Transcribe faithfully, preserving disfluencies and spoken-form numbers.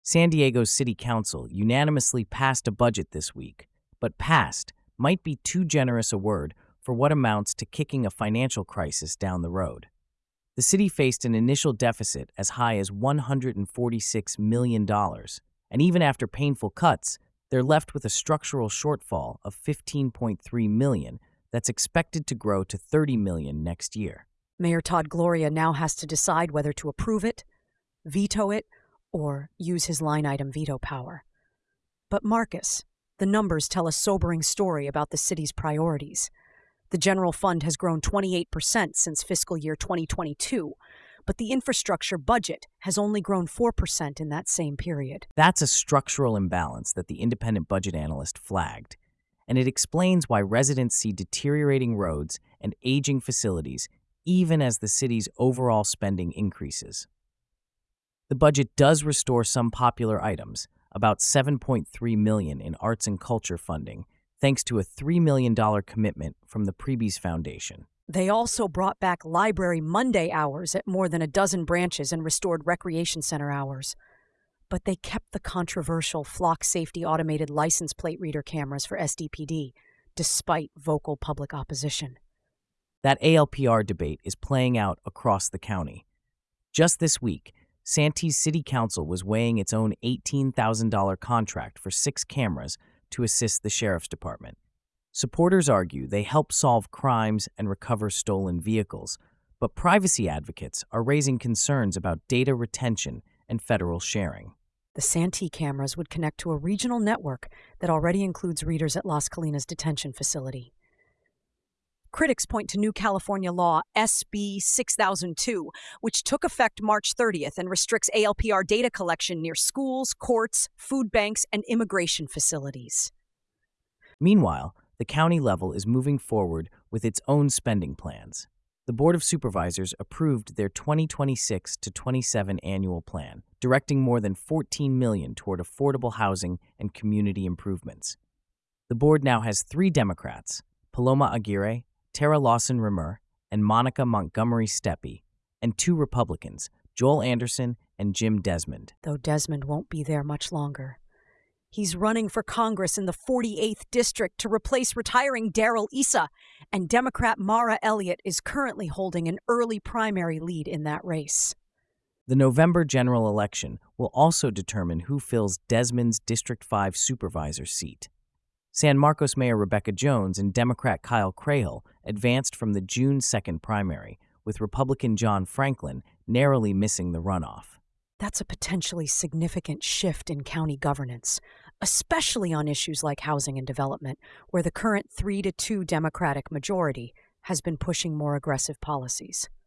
San Diego's City Council unanimously passed a budget this week, but passed might be too generous a word for what amounts to kicking a financial crisis down the road. The city faced an initial deficit as high as one hundred forty-six million dollars, and even after painful cuts, they're left with a structural shortfall of fifteen point three million dollars that's expected to grow to thirty million dollars next year. Mayor Todd Gloria now has to decide whether to approve it, veto it, or use his line-item veto power. But Marcus, the numbers tell a sobering story about the city's priorities. The general fund has grown twenty-eight percent since fiscal year twenty twenty-two, but the infrastructure budget has only grown four percent in that same period. That's a structural imbalance that the independent budget analyst flagged, and it explains why residents see deteriorating roads and aging facilities even as the city's overall spending increases. The budget does restore some popular items, about seven point three million dollars in arts and culture funding, thanks to a three million dollars commitment from the Prebies Foundation. They also brought back Library Monday hours at more than a dozen branches and restored recreation center hours. But they kept the controversial Flock Safety automated license plate reader cameras for S D P D, despite vocal public opposition. That A L P R debate is playing out across the county. Just this week, Santee's City Council was weighing its own eighteen thousand dollars contract for six cameras to assist the Sheriff's Department. Supporters argue they help solve crimes and recover stolen vehicles, but privacy advocates are raising concerns about data retention and federal sharing. The Santee cameras would connect to a regional network that already includes readers at Las Colinas Detention Facility. Critics point to new California law S B six thousand two, which took effect March thirtieth and restricts A L P R data collection near schools, courts, food banks, and immigration facilities. Meanwhile, the county level is moving forward with its own spending plans. The Board of Supervisors approved their twenty twenty-six to twenty-seven annual plan, directing more than fourteen million dollars toward affordable housing and community improvements. The board now has three Democrats, Paloma Aguirre, Tara Lawson-Rimmer, and Monica Montgomery Steppe, and two Republicans, Joel Anderson and Jim Desmond. Though Desmond won't be there much longer. He's running for Congress in the forty-eighth District to replace retiring Darrell Issa, and Democrat Mara Elliott is currently holding an early primary lead in that race. The November general election will also determine who fills Desmond's District five supervisor seat. San Marcos Mayor Rebecca Jones and Democrat Kyle Crahall advanced from the June second primary, with Republican John Franklin narrowly missing the runoff. That's a potentially significant shift in county governance, especially on issues like housing and development, where the current three to two Democratic majority has been pushing more aggressive policies.